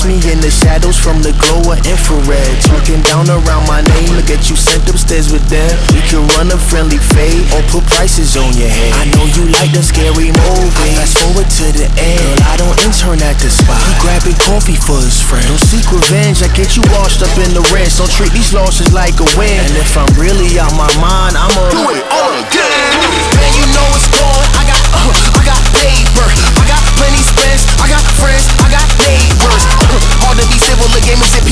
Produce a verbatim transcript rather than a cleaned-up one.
me in the shadows from the glow of infrared. Looking down around my name, look at you sent upstairs with them. We could run a friendly fade or put prices on your head. I know you like the scary movie. Fast forward to the end, girl, I don't intern at the spot. He grabbing coffee for his friend. Don't seek revenge, I get you washed up in the rest. Don't treat these losses like a win. And if I'm really out my mind, I'ma do it all again. Man, you know it's going. I got, uh, I got paper. I got plenty spends. I got friends. I got neighbors. Uh, hard to be civil, the game is